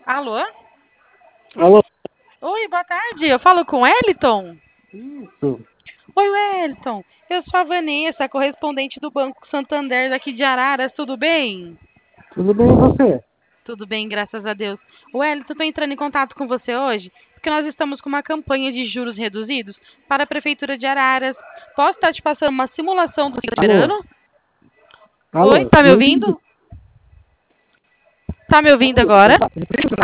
Alô? Alô? Oi, boa tarde. Eu falo com o Wellington? Isso. Oi, Wellington. Eu sou a Vanessa, correspondente do Banco Santander daqui de Araras. Tudo bem? Tudo bem e você? Tudo bem, graças a Deus. Wellington, estou entrando em contato com você hoje porque nós estamos com uma campanha de juros reduzidos para a Prefeitura de Araras. Posso estar te passando uma simulação do que está Alô? esperando? Oi, Alô? tá me Não entendi. ouvindo? Tá me ouvindo agora?